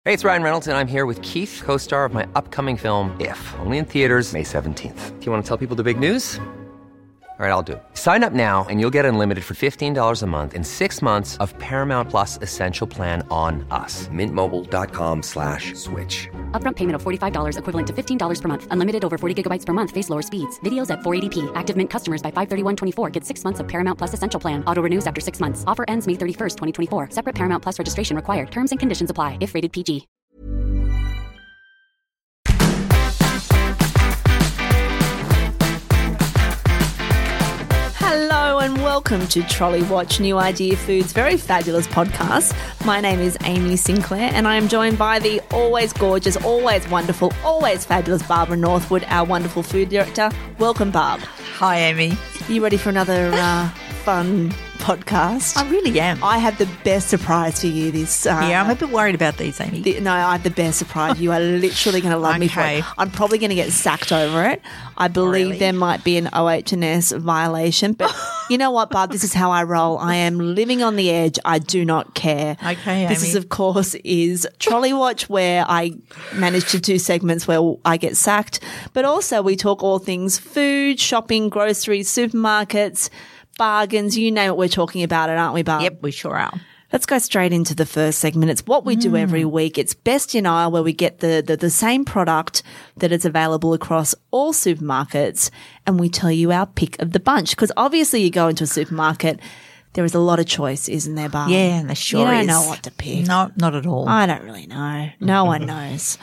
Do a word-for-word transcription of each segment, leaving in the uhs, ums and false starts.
Hey, it's Ryan Reynolds, and I'm here with Keith, co-star of my upcoming film, If, only in theaters May seventeenth. Do you want to tell people the big news? All right, I'll do it. Sign up now and you'll get unlimited for fifteen dollars a month and six months of Paramount Plus Essential Plan on us. Mint Mobile dot com slash switch. Upfront payment of forty-five dollars equivalent to fifteen dollars per month. Unlimited over forty gigabytes per month. Face lower speeds. Videos at four eighty p. Active Mint customers by five thirty-one twenty-four get six months of Paramount Plus Essential Plan. Auto renews after six months. Offer ends May thirty-first, twenty twenty-four. Separate Paramount Plus registration required. Terms and conditions apply if rated P G. Hello and welcome to Trolley Watch, New Idea Foods' very fabulous podcast. My name is Amy Sinclair and I am joined by the always gorgeous, always wonderful, always fabulous Barbara Northwood, our wonderful food director. Welcome, Barb. Hi, Amy. Are you ready for another uh, fun podcast? I really am. I have the best surprise for you this uh, Yeah, I'm a bit worried about these, Amy. The, no, I have the best surprise. You are literally going to love me for Okay. it. I'm probably going to get sacked over it. I believe Really? there might be an O H and S violation, but you know what, Barb? This is how I roll. I am living on the edge. I do not care. Okay, This Amy. is, of course, is Trolley Watch, where I manage to do segments where I get sacked, but also we talk all things food, shopping, groceries, supermarkets, bargains. You name it, we're talking about it, aren't we, Barb? Yep, we sure are. Let's go straight into the first segment. It's what we do every week. It's Best in Aisle, where we get the, the, the same product that is available across all supermarkets, and we tell you our pick of the bunch. Because obviously you go into a supermarket, there is a lot of choice, isn't there, Barb? Yeah, and there sure You don't is. know what to pick. No, not at all. I don't really know. No one knows.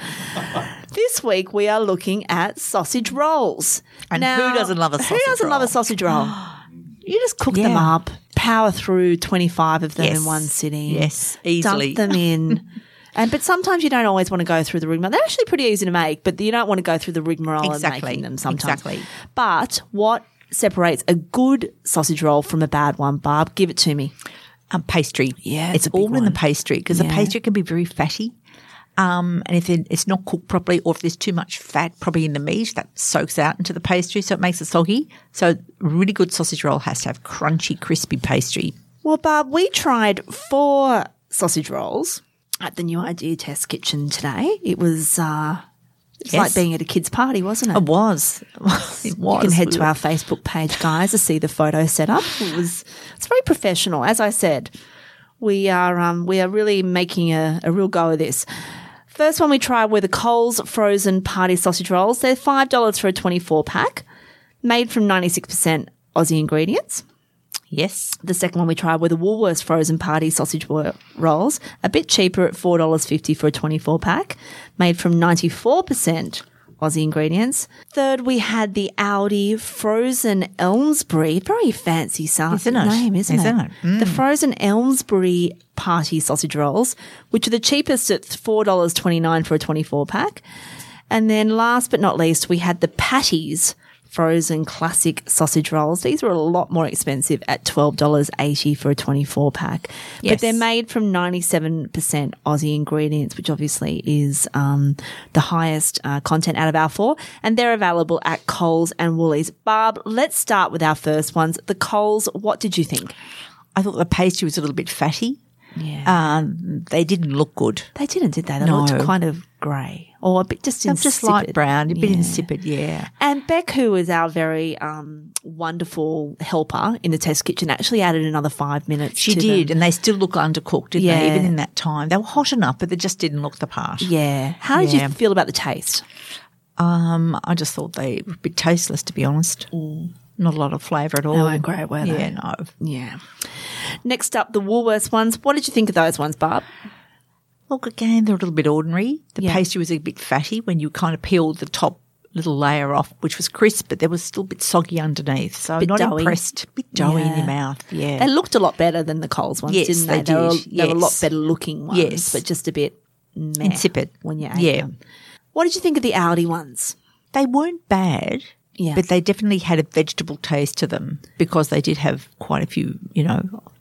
This week we are looking at sausage rolls. And Now, who doesn't love a Who sausage doesn't love a roll? sausage roll? You just cook them Yeah. up, power through twenty-five of them Yes. in one sitting. Yes, easily. Dump them in. And but sometimes you don't always want to go through the rigmarole. They're actually pretty easy to make, but you don't want to go through the rigmarole of Exactly. making them sometimes. Exactly. But what separates a good sausage roll from a bad one, Barb? Give it to me. Um, pastry. Yeah, it's, it's a big all in the one. pastry because Yeah. the pastry can be very fatty. Um, and if it- it's not cooked properly or if there's too much fat probably in the meat, that soaks out into the pastry, so it makes it soggy. So a really good sausage roll has to have crunchy, crispy pastry. Well, Barb, we tried four sausage rolls at the New Idea Test Kitchen today. It was uh, it's Yes. like being at a kid's party, wasn't it? It was. It was. You can head to our Facebook page, guys, to see the photo setup. It was it's very professional. As I said, we are um, we are really making a, a real go of this. First one we tried were the Coles frozen party sausage rolls. They're five dollars for a twenty-four pack, made from ninety-six percent Aussie ingredients. Yes. The second one we tried were the Woolworths frozen party sausage wo- rolls, a bit cheaper at four dollars fifty for a twenty-four pack, made from ninety-four percent Aussie ingredients. Third, we had the Aldi frozen Elmsbury, very fancy sa- Isn't it? name, isn't, Isn't it? it? Mm. The frozen Elmsbury party sausage rolls, which are the cheapest at four dollars twenty-nine for a twenty-four pack. And then last but not least, we had the Patties frozen classic sausage rolls. These were a lot more expensive at twelve dollars eighty for a twenty-four pack. But Yes. they're made from ninety-seven percent Aussie ingredients, which obviously is um, the highest uh, content out of our four. And they're available at Coles and Woolies. Barb, let's start with our first ones. The Coles, what did you think? I thought the pastry was a little bit fatty. Yeah. Um, they didn't look good. They didn't, did they? They No. looked kind of grey or a bit just They're insipid. just light brown, a bit Yeah. insipid, yeah. And Beck, who is our very um, wonderful helper in the test kitchen, actually added another five minutes. She to did, them. and they still look undercooked, didn't Yeah. they, even in that time? They were hot enough, but they just didn't look the part. Yeah. How did Yeah. you feel about the taste? Um, I just thought they were a bit tasteless, to be honest. Not a lot of flavour at all. They weren't great, were they? Yeah, no. Yeah. Next up, the Woolworths ones. What did you think of those ones, Barb? Look, again, they're a little bit ordinary. The Yeah. pastry was a bit fatty when you kind of peeled the top little layer off, which was crisp, but there was still a bit soggy underneath. So I'm Bit not doughy. impressed. A bit doughy in Yeah. your mouth, yeah. They looked a lot better than the Coles ones, Yes, didn't they? they were, did, they were a lot yes. better looking ones, Yes. but just a bit meh Insipid. when you ate Yeah. them. What did you think of the Aldi ones? They weren't bad, Yeah. but they definitely had a vegetable taste to them because they did have quite a few, you know,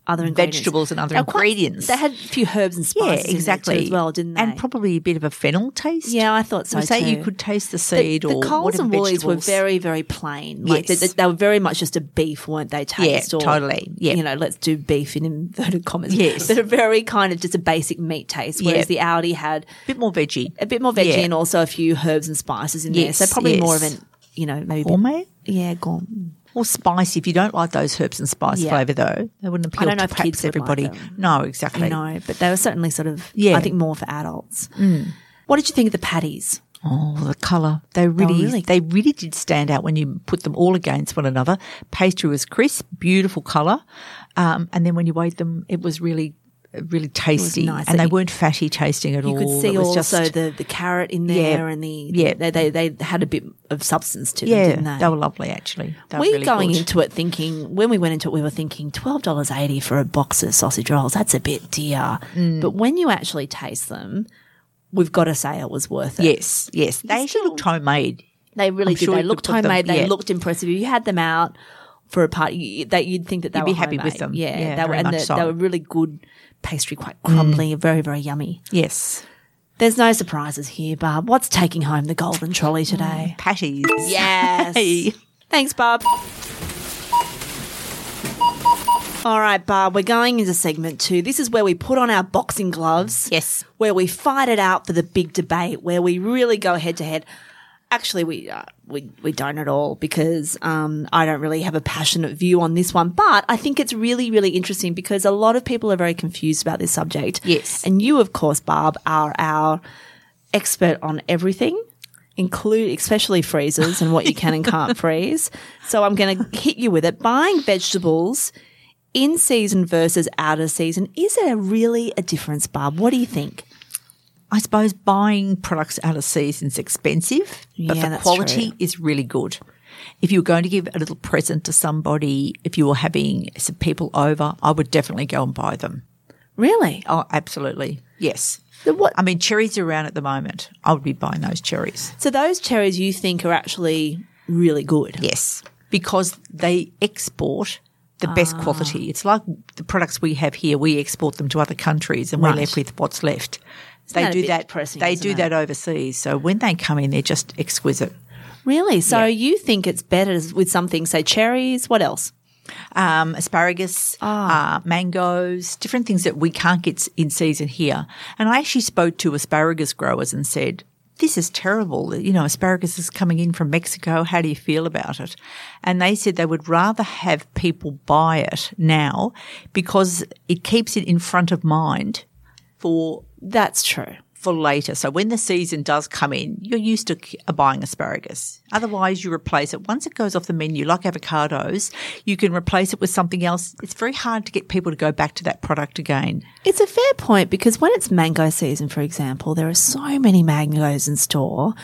other ingredients. vegetables and other They were quite- ingredients. They had a few herbs and yeah, spices in exactly. there too as well, didn't they? And probably a bit of a fennel taste. yeah, I thought so So say too. you could taste the The, seed the or Coles whatever and Woolies were vegetables. very, very plain. Like Yes. they, they were very much just a beef, weren't they? Taste Yeah, or, totally. Yeah. You know, let's do beef in inverted commas. Yes. But a very kind of just a basic meat taste. Whereas Yeah. the Aldi had bit more veggie. a bit more veggie Yeah. and also a few herbs and spices in Yes, there. So probably yes. more of an, you know, maybe a bit- Gourmet? yeah, gourmet. Or spicy. If you don't like those herbs and spice Yeah. flavour, though, they wouldn't appeal don't know to if perhaps kids would like everybody. them. No, exactly. No, but they were certainly sort of, Yeah. I think, more for adults. What did you think of the patties? Oh, the colour. They really, really- they really did stand out when you put them all against one another. Pastry was crisp, beautiful colour. Um, and then when you weighed them, it was really, really tasty. nice. And they You- weren't fatty tasting at You all. could see It was also just, the, the carrot in there Yeah. and the, Yeah. they, they, they had a bit of substance to them, yeah, didn't they? they were lovely actually. They were we really going good. into it thinking, when we went into it, we were thinking twelve dollars eighty for a box of sausage rolls. That's a bit dear. Mm. But when you actually taste them, we've got to say it was worth it. Yes, yes. They actually still- looked homemade. They really I'm did. sure They you looked could put them- homemade. They yeah. looked impressive. If you had them out for a party, you- that you'd think that they You'd were be happy with homemade. them. Yeah, Yeah, they were, very and much the- so. they were really good pastry, quite crumbly, very, very yummy. Yes. There's no surprises here, Barb. What's taking home the golden trolley today? Patties. Yes. Hey. Thanks, Barb. All right, Barb, we're going into segment two. This is where we put on our boxing gloves. Yes. Where we fight it out for the big debate, where we really go head to head. Actually, we uh, we we don't at all because um, I don't really have a passionate view on this one. But I think it's really, really interesting because a lot of people are very confused about this subject. Yes. And you, of course, Barb, are our expert on everything, include especially freezers and what you can and can't freeze. So I'm going to hit you with it. Buying vegetables in season versus out of season, is there really a difference, Barb? What do you think? I suppose buying products out of season is expensive, but Yeah, the that's quality true. is really good. If you were going to give a little present to somebody, if you were having some people over, I would definitely go and buy them. Really? Oh, absolutely. Yes. The what? I mean, cherries are around at the moment. I would be buying those cherries. So those cherries you think are actually really good? Yes. Because they export the best Ah. quality. It's like the products we have here, we export them to other countries and we're Right. left with what's left. that They a do bit that. depressing, They isn't do it? that overseas. So when they come in, they're just exquisite. Really? So Yeah. you think it's better with something, say cherries? What else? Um, asparagus, Ah. uh, mangoes, different things that we can't get s- in season here. And I actually spoke to asparagus growers and said, this is terrible. You know, asparagus is coming in from Mexico. How do you feel about it? And they said they would rather have people buy it now because it keeps it in front of mind for That's true. for later. So when the season does come in, you're used to k- buying asparagus. Otherwise, you replace it. Once it goes off the menu, like avocados, you can replace it with something else. It's very hard to get people to go back to that product again. It's a fair point because when it's mango season, for example, there are so many mangoes in store,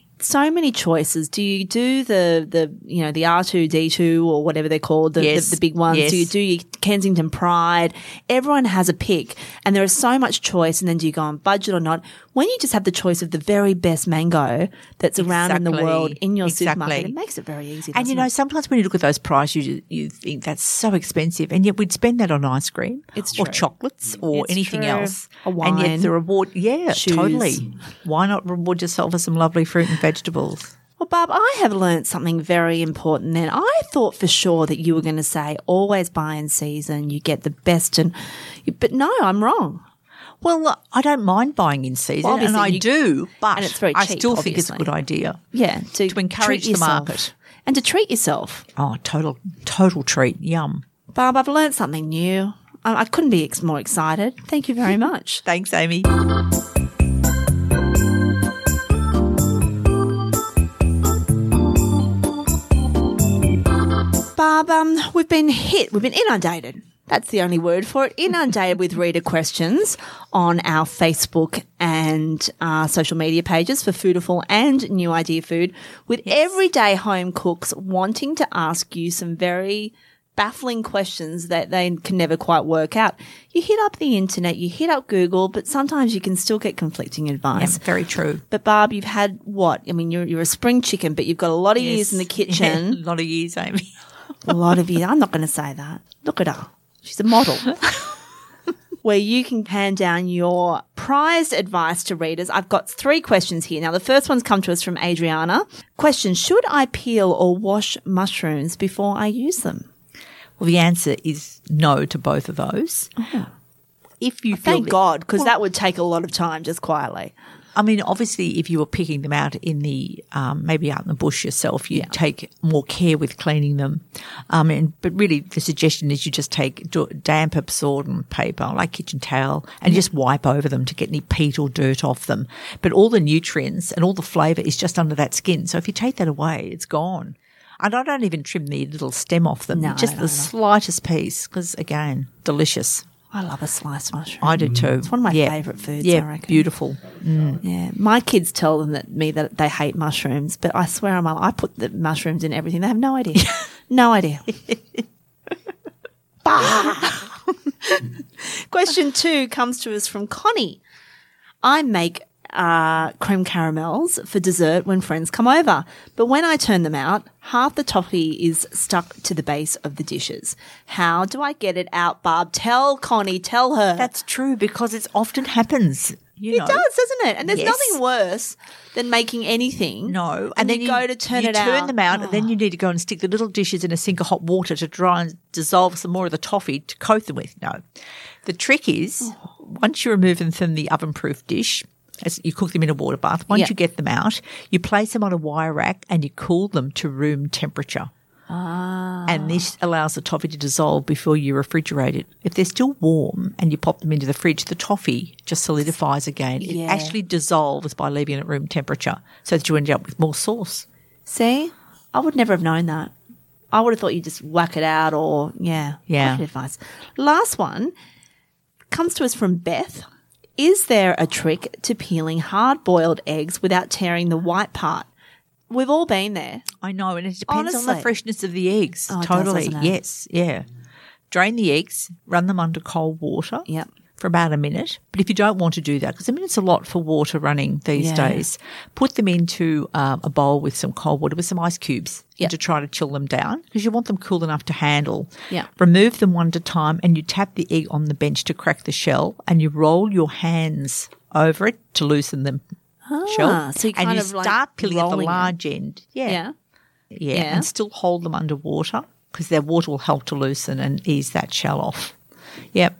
so many choices. Do you do the, the you know, the R two D two or whatever they're called, the, Yes. the, the big ones? Yes. Do you do your Kensington Pride? Everyone has a pick and there is so much choice, and then do you go on budget or not? When you just have the choice of the very best mango that's around in the Exactly. world in your Exactly. supermarket, it makes it very easy. And you doesn't know, it? sometimes when you look at those prices, you, you think that's so expensive, and yet we'd spend that on ice cream It's or true. or or It's anything true. else. A And wine, yet the reward, yeah, shoes. totally. Why not reward yourself with some lovely fruit and vegetables? Well, Barb, I have learnt something very important then. I thought for sure that you were going to say always buy in season, you get the best, and but no, I'm wrong. Well, I don't mind buying in season, Well, and I obviously you- do, but and it's very I cheap, still think it's a obviously. good idea. Yeah, to, To encourage treat the yourself. market. And to treat yourself. Oh, total, total treat. Yum. Barb, I've learnt something new. I, I couldn't be ex- more excited. Thank you very much. Thanks, Amy. Barb, um, we've been hit, we've been inundated. That's the only word for it. Inundated with reader questions on our Facebook and uh, social media pages for Foodiful and New Idea Food, with everyday home cooks wanting to ask you some very baffling questions that they can never quite work out. You hit up the internet, you hit up Google, but sometimes you can still get conflicting advice. Yes, very true. But Barb, you've had what? I mean, you're you're a spring chicken, but you've got a lot of years in the Yes. Yeah, kitchen. a lot of years, Amy. A lot of years. I'm not going to say that. Look at her. She's a model. Where you can hand down your prized advice to readers. I've got three questions here. Now, the first one's come to us from Adriana. Question, should I peel or wash mushrooms before I use them? Well, the answer is no to both of those. Oh. If you Thank feel God, because well, that would take a lot of time just quietly. I mean, obviously, if you were picking them out in the um, maybe out in the bush yourself, you'd yeah. take more care with cleaning them. Um, and but really, the suggestion is you just take damp absorbent paper, like kitchen towel, and yeah. just wipe over them to get any peat or dirt off them. But all the nutrients and all the flavour is just under that skin. So if you take that away, it's gone. And I don't even trim the little stem off them, no, just no, the no. slightest piece, because again, delicious. I love a sliced mushroom. I do too. It's one of my yeah. favourite foods, yeah, I reckon. Beautiful. Mm. Yeah, my kids tell them that me that they hate mushrooms, but I swear on my I put the mushrooms in everything. They have no idea. No idea. Question two comes to us from Connie. I make uh, cream caramels for dessert when friends come over, but when I turn them out, half the toffee is stuck to the base of the dishes. How do I get it out, Barb? Tell Connie, tell her. That's true, because it often happens. You it know. does, doesn't it? And there's Yes. nothing worse than making anything. No, and, and then you, go to turn you it turn out. them out, Oh. and then you need to go and stick the little dishes in a sink of hot water to try and dissolve some more of the toffee to coat them with. No, the trick is Oh. once you remove them from the oven-proof dish, as you cook them in a water bath. Once Yeah. you get them out, you place them on a wire rack and you cool them to room temperature. Ah. And this allows the toffee to dissolve before you refrigerate it. If they're still warm and you pop them into the fridge, the toffee just solidifies again. It Yeah. actually dissolves by leaving it at room temperature so that you end up with more sauce. See, I would never have known that. I would have thought you just whack it out or, yeah. Yeah. Good advice. Last one comes to us from Beth. Is there a trick to peeling hard-boiled eggs without tearing the white part? We've all been there. I know, and it depends on Honestly. the freshness of the eggs. Oh, it does, totally. doesn't it? Yes, yeah. Drain the eggs, run them under cold water. Yep. For about a minute. But if you don't want to do that, because a minute's a lot for water running these Yeah. days, put them into um, a bowl with some cold water with some ice cubes Yep. to try to chill them down, because you want them cool enough to handle. Yeah. Remove them one at a time, and you tap the egg on the bench to crack the shell, and you roll your hands over it to loosen the shell. Ah, so you and kind you of like start peeling at the rolling it. large end. Yeah. Yeah. Yeah, Yeah. and still hold them underwater, because their water will help to loosen and ease that shell off. Yep.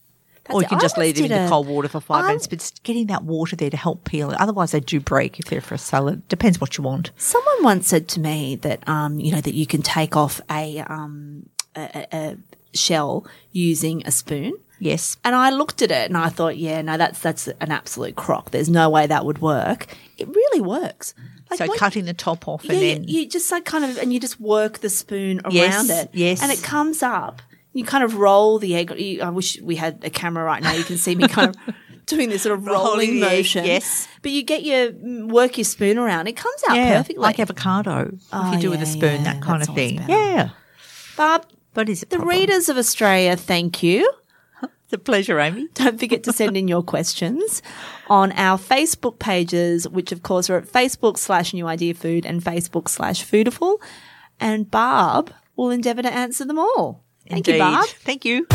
Or you it. can I just always leave them in did the a- cold water for five I- minutes, but it's getting that water there to help peel it. Otherwise, they do break if they're for a salad. Depends what you want. Someone once said to me that, um, you know, that you can take off a, um, a, a, a shell using a spoon. Yes. And I looked at it and I thought, yeah, no, that's that's an absolute crock. There's no way that would work. It really works. Like So when- cutting the top off yeah, and you- then you just like kind of, and you just work the spoon around Yes, it. yes. And it comes up. You kind of roll the egg. You, I wish we had a camera right now. You can see me kind of doing this sort of rolling Rolling the egg, motion. yes. But you get your, work your spoon around. It comes out yeah, perfectly. like avocado, Oh, if you do with yeah, a spoon, yeah, that kind that's of always thing. better. Yeah. Barb, But is it the problem? readers of Australia, thank you. It's a pleasure, Amy. Don't forget to send in your questions on our Facebook pages, which of course are at Facebook slash New Idea Food and Facebook slash Foodiful. And Barb will endeavour to answer them all. Thank Indeed. you, Barb. Thank you.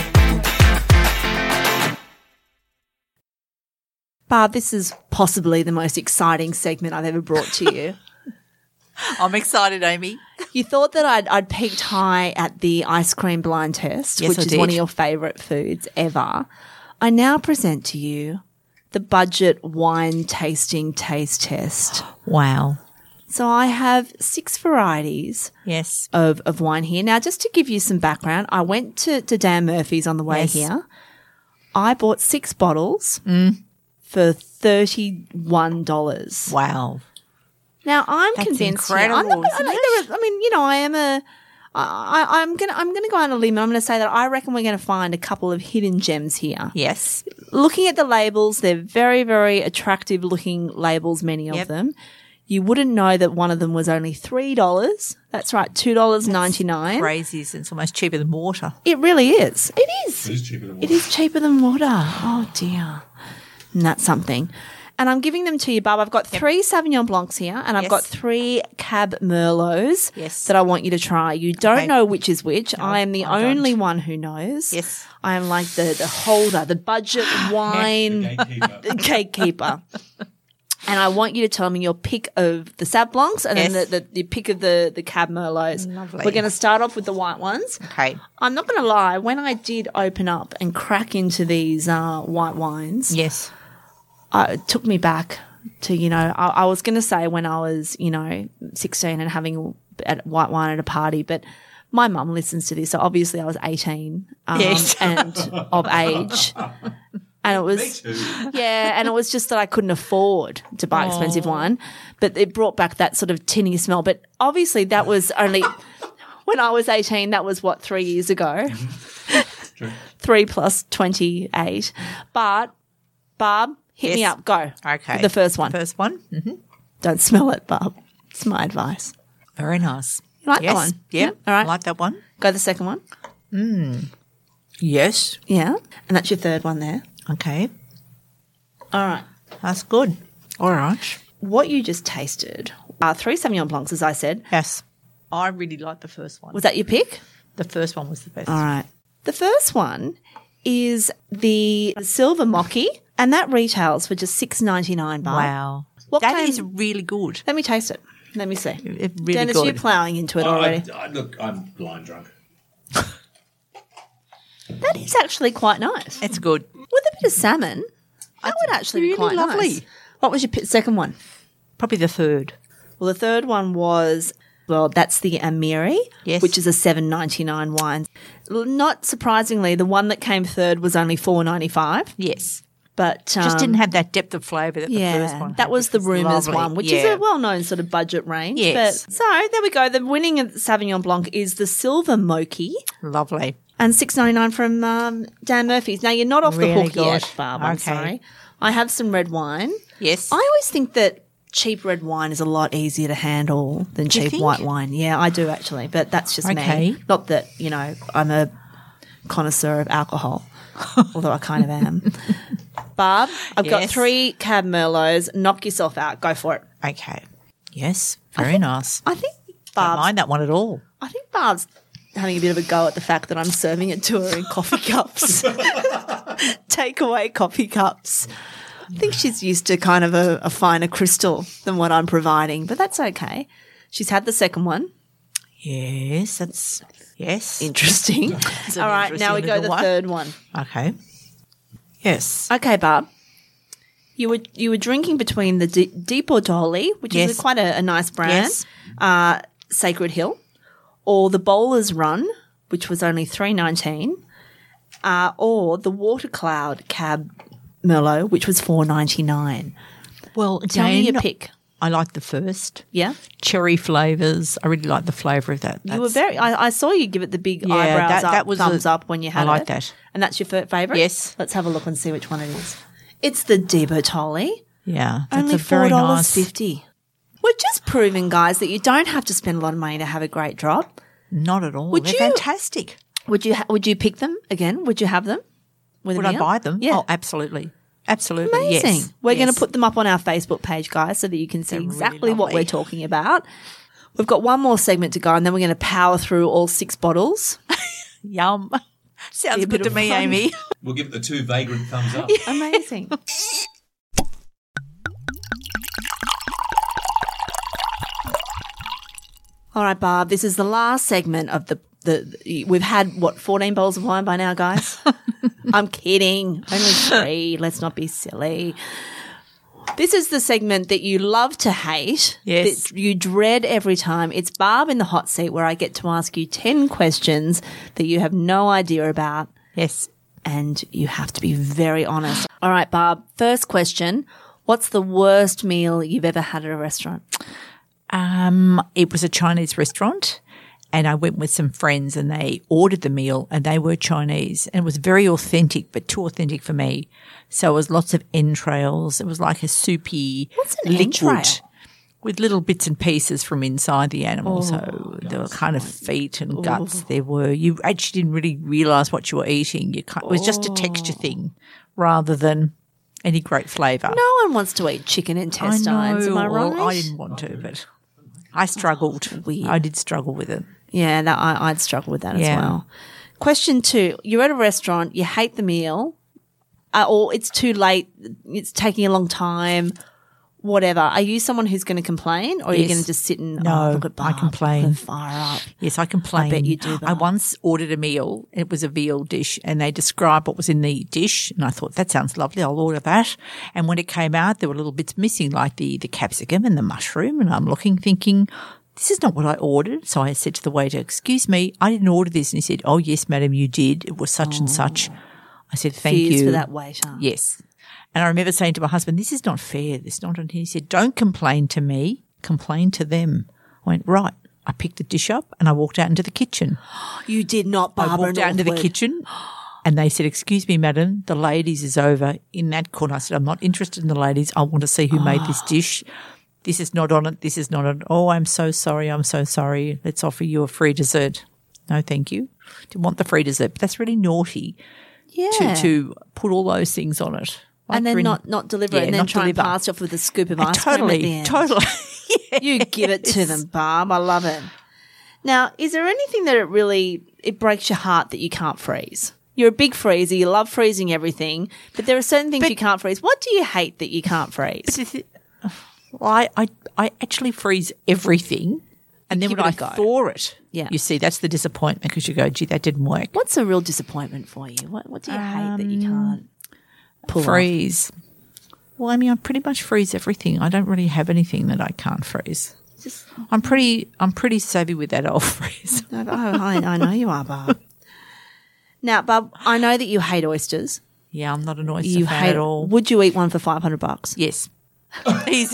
Barb, this is possibly the most exciting segment I've ever brought to you. I'm excited, Amy. You thought that I'd, I'd peaked high at the ice cream blind test, Yes, which I is did. one of your favourite foods ever. I now present to you the budget wine tasting taste test. Wow. So I have six varieties Yes. of, of wine here. Now, just to give you some background, I went to, to Dan Murphy's on the way Yes. here. I bought six bottles Mm. for thirty-one dollars. Wow. Now, I'm That's convinced. here- I'm not, incredible, I, isn't like, it? there are- I mean, you know, I am a. I, I, I'm gonna. I'm gonna go on a limb. And I'm gonna say that I reckon we're gonna find a couple of hidden gems here. Yes. Looking at the labels, they're very, very attractive looking labels. Many of Yep. them. You wouldn't know that one of them was only three dollars. That's right, two dollars ninety nine. Crazy. It's almost cheaper than water. It really is. It is. It is cheaper than It is cheaper than water. Oh dear. And that's something. and I'm giving them to you, Barb. I've got three Sauvignon Blancs here, and I've Yes. got three Cab Merlots Yes. that I want you to try. You don't Okay. know which is which. I am the I don't. only one who knows. Yes. I am like the, the holder, the budget wine Gatekeeper. the gatekeeper. And I want you to tell me your pick of the Sauv Blancs and Yes. then the, the, the pick of the, the Cab Merlots. Lovely. We're going to start off with the white ones. Okay. I'm not going to lie. When I did open up and crack into these uh, white wines, Yes. uh, it took me back to, you know, I, I was going to say when I was, you know, sixteen and having a, a white wine at a party, but my mum listens to this. So obviously I was eighteen um, Yes. and of age. And it was, yeah, and it was just that I couldn't afford to buy expensive wine, but it brought back that sort of tinny smell. But obviously that was only when I was eighteen, that was what, three years ago? Three plus twenty-eight. But, Barb, hit me Yes. up. Go. Okay. The first one. First one. Mm-hmm. Don't smell it, Barb. It's my advice. Very nice. You like yes. that one? Yeah. Yeah. All right. I like that one. Go the second one. Yes. Yeah. And that's your third one there. Okay. All right. That's good. All right. What you just tasted are three Sauvignon Blancs, as I said. Yes. I really like the first one. Was that your pick? The first one was the best. All right. The first one is the Silver Mocky, and that retails for just six ninety-nine. Barb. Wow. What That kind- is really good. Let me taste it. Let me see. It really Dennis, good. you're ploughing into it Oh, already. I, I, look, I'm blind drunk. That is actually quite nice. It's good. With a bit of salmon, that would actually be really quite lovely. nice. What was your pi- second one? Probably the third. Well, the third one was, well, that's the Amiri, Yes. which is a seven ninety-nine wine. L- Not surprisingly, the one that came third was only four ninety-five, Yes. but um, Just didn't have that depth of flavour that yeah, the first one had, that was which the Rumours lovely. one, which yeah. is a well-known sort of budget range. Yes. But, so there we go. The winning Sauvignon Blanc is the Silver Moki. Lovely. And six ninety-nine from um, Dan Murphy's. Now, you're not off the Really hook good. yet, Barb. I'm Okay. sorry. I have some red wine. Yes. I always think that cheap red wine is a lot easier to handle than you cheap think? white wine. Yeah, I do actually, but that's just Okay. me. Not that, you know, I'm a connoisseur of alcohol, although I kind of am. Barb, I've got Yes. three Cab Merlots. Knock yourself out. Go for it. Okay. Yes. Very nice. I think Don't Barb's, mind that one at all. I think Barb's having a bit of a go at the fact that I'm serving it to her in coffee cups. Takeaway coffee cups. I think she's used to kind of a, a finer crystal than what I'm providing, but that's okay. She's had the second one. Yes. That's yes. Interesting. an All right, now we interesting go to the little one. third one. Okay. Yes. Okay, Barb. You were you were drinking between the Di, Di Portoli, which Yes. is a, quite a, a nice brand, Yes. uh, Sacred Hill, or the Bowler's Run, which was only three nineteen, uh, or the Water Cloud Cab Merlot, which was four ninety nine. Well, Tell me Jane, your pick. I like the first. Yeah, Cherry flavours. I really like the flavour of that. you were That's- very. I, I saw you give it the big Yeah, eyebrows that- up, that was a- thumbs up when you had I like it. that. And that's your favourite. Yes. Let's have a look and see which one it is. It's the Di Portoli. Yeah. That's Only a four very dollars nice. fifty. We're just proving, guys, that you don't have to spend a lot of money to have a great drop. Not at all. Would They're you- fantastic. Would you ha- would you pick them again? Would you have them? With a Would I meal? buy them? Yeah. Oh, absolutely. Absolutely. Amazing. Yes. We're going Yes. to put them up on our Facebook page, guys, so that you can see They're really exactly what lovely. we're talking about. We've got one more segment to go, and then we're going to power through all six bottles. Yum. Sounds Be a good bit to of me, fun. Amy. We'll give it the two vagrant thumbs up. Amazing. All right, Barb, this is the last segment of the, the we've had, what, fourteen bowls of wine by now, guys? I'm kidding. Only three. Let's not be silly. This is the segment that you love to hate, Yes. that you dread every time. It's Barb in the hot seat, where I get to ask you ten questions that you have no idea about, Yes. and you have to be very honest. All right, Barb, first question. What's the worst meal you've ever had at a restaurant? Um, it was a Chinese restaurant, and I went with some friends, and they ordered the meal, and they were Chinese, and it was very authentic, but too authentic for me. So it was lots of entrails. It was like a soupy What's an liquid entrail? with little bits and pieces from inside the animal. so there were kind of feet and guts. There were. You actually didn't really realise what you were eating. You kind, it was just a texture thing rather than any great flavour. No one wants to eat chicken intestines, I know. am I right? Well, I didn't want to, but I struggled. Oh, weird. I did struggle with it. Yeah, that, I, I'd struggle with that as Yeah. well. Question two. You're at a restaurant, you hate the meal, uh, or it's too late, it's taking a long time, whatever. Are you someone who's going to complain, or are you Yes. going to just sit and No, oh, look at I Barb, complain. and fire up? Yes, I complain. I bet you do, I Barb. once ordered a meal. It was a veal dish, and they described what was in the dish, and I thought, that sounds lovely. I'll order that. And when it came out, there were little bits missing, like the, the capsicum and the mushroom, and I'm looking, thinking, this is not what I ordered. So I said to the waiter, excuse me, I didn't order this. And he said, oh, yes, madam, you did. It was such and such. I said, thank Fears you. for that waiter. Yes. And I remember saying to my husband, this is not fair. This is not. And he said, don't complain to me, complain to them. I went, right. I picked the dish up and I walked out into the kitchen. You did not, Barbara I walked out into the Northwood. kitchen and they said, excuse me, madam, the ladies is over in that corner. I said, I'm not interested in the ladies. I want to see who made this dish. This is not on it. This is not on it. Oh, I'm so sorry. I'm so sorry. Let's offer you a free dessert. No, thank you. Didn't want the free dessert. But that's really naughty Yeah. to, to put all those things on it. Like and then you're in- not, not deliver Yeah, it and then not try deliver. and pass it off with a scoop of Uh, ice cream at the Totally, end. totally. You give it to them, Barb. I love it. Now, is there anything that it really it breaks your heart that you can't freeze? You're a big freezer. You love freezing everything, but there are certain things you can't freeze. What do you hate that you can't freeze? Well, I, I, I actually freeze everything, and then give when I it a go. thaw it, Yeah. you see, that's the disappointment because you go, gee, that didn't work. What's a real disappointment for you? What What do you hate that you can't pull off? Freeze. Well, I mean, I pretty much freeze everything. I don't really have anything that I can't freeze. Just, I'm pretty, I'm pretty savvy with that old freeze. I, I, I know you are, Barb. Now, Barb, I know that you hate oysters. Yeah, I'm not an oyster You fan hate at all. Would you eat one for five hundred bucks? Yes, easy,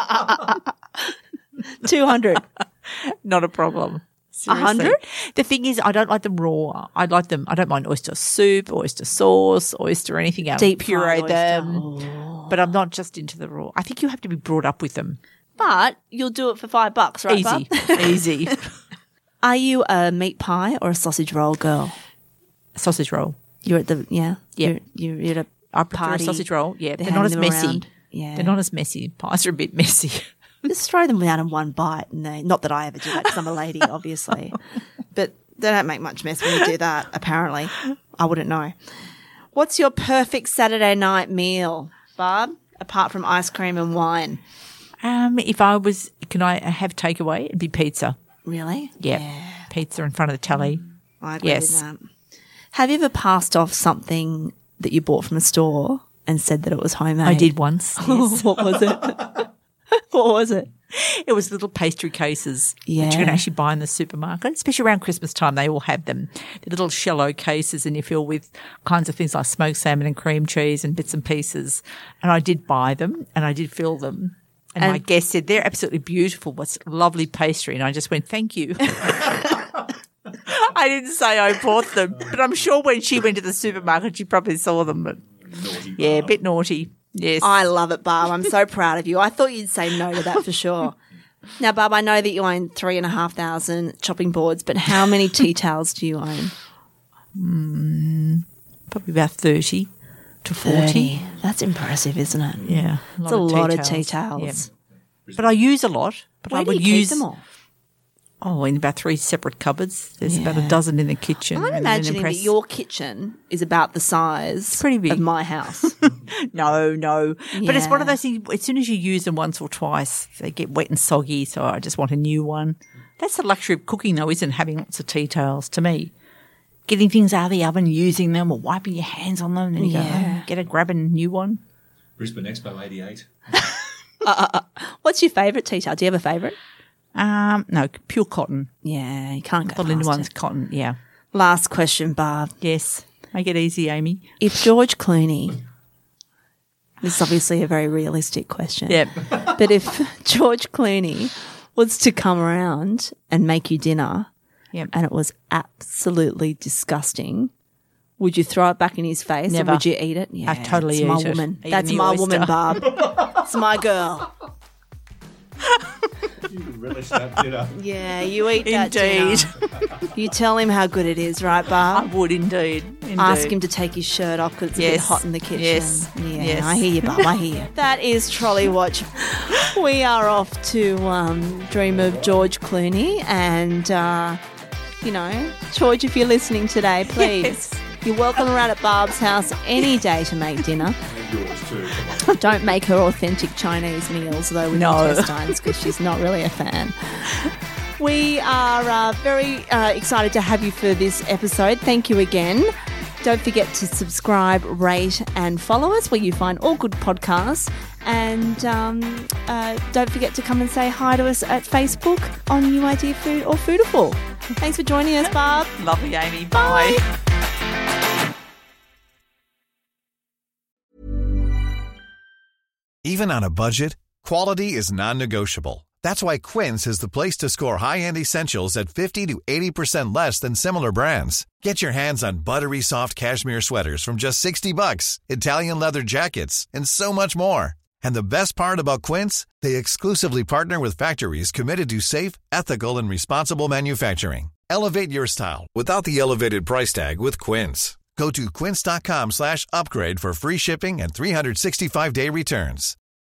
Two hundred. not a problem. A hundred? Seriously. The thing is, I don't like them raw. I like them. I don't mind oyster soup, oyster sauce, oyster anything else. Deep puree fried them. oyster. Oh. But I'm not just into the raw. I think you have to be brought up with them. But you'll do it for five bucks, right, Easy, Barb? easy. Are you a meat pie or a sausage roll girl? Sausage roll. You're at the yeah. Yeah. You're, you're at a I prefer party. a sausage roll. Yeah, They're they're, not as handing them messy. around. Yeah. They're not as messy. Pies are a bit messy. Just throw them out in one bite, and they. Not that I ever do that because I'm a lady, obviously, but they don't make much mess when you do that. Apparently, I wouldn't know. What's your perfect Saturday night meal, Barb? Apart from ice cream and wine, Um, if I was, can I have takeaway? It'd be pizza. really? Yeah, pizza in front of the telly. I agree Yes. with that. Have you ever passed off something that you bought from a store and said that it was homemade? I did once. Yes. What was it? What was it? It was little pastry cases that Yeah. you can actually buy in the supermarket, especially around Christmas time. They all have them. The little shallow cases, and you fill with kinds of things like smoked salmon and cream cheese and bits and pieces. And I did buy them, and I did fill them. And, my And- guest said, they're absolutely beautiful. What's lovely pastry. And I just went, thank you. I didn't say I bought them, but I'm sure when she went to the supermarket, she probably saw them. But yeah, a bit naughty. Yes. I love it, Barb. I'm so proud of you. I thought you'd say no to that for sure. Now, Barb, I know that you own three and a half thousand chopping boards, but how many tea towels do you own? Probably about thirty to forty. That's impressive, isn't it? Yeah. It's a lot of tea towels. towels. Yeah. But I use a lot. But Where I do would you keep use them all? Oh, in about three separate cupboards. There's about Yeah. a dozen in the kitchen. I'm and then imagining impress- that your kitchen is about the size pretty big. of my house. No, no. But it's one of Yeah. those things, as soon as you use them once or twice, they get wet and soggy, so I just want a new one. That's the luxury of cooking, though, isn't it? Having lots of tea towels, to me. Getting things out of the oven, using them, or wiping your hands on them, and you Yeah. go, get a grab a new one. Brisbane Expo eighty-eight. What's your favourite tea towel? Do you have a favourite? Um, no, pure cotton. Yeah, you can't go The Linda past one's it. cotton, yeah. Last question, Barb. Yes. Make it easy, Amy. If George Clooney, this is obviously a very realistic question. Yep. But if George Clooney was to come around and make you dinner Yep. and it was absolutely disgusting, would you throw it back in his face Never. and would you eat it? Yeah, I'd totally it's my eat it. woman. Even That's the my oyster. woman, Barb. It's my girl. You relish that dinner. Yeah, you eat that Indeed. dinner. You tell him how good it is, right, Barb? I would indeed. indeed. Ask him to take his shirt off because it's a bit Yes. hot in the kitchen. Yes. Yeah, Yes. I hear you, Barb. I hear you. That is Trolley Watch. We are off to um, dream of George Clooney. And, uh, you know, George, if you're listening today, please, Yes. you're welcome around at Barb's house any day to make dinner. And yours too. Come on. Don't make her authentic Chinese meals, though, with No. intestines, because she's not really a fan. We are uh, very uh, excited to have you for this episode. Thank you again. Don't forget to subscribe, rate, and follow us where you find all good podcasts. And um, uh, don't forget to come and say hi to us at Facebook on New Idea Food or Foodiful. Thanks for joining us, Barb. Lovely, Amy. Bye. Even on a budget, quality is non-negotiable. That's why Quince is the place to score high-end essentials at fifty to eighty percent less than similar brands. Get your hands on buttery soft cashmere sweaters from just sixty bucks, Italian leather jackets, and so much more. And the best part about Quince, they exclusively partner with factories committed to safe, ethical, and responsible manufacturing. Elevate your style without the elevated price tag with Quince. Go to quince.com slash upgrade for free shipping and three sixty-five day returns.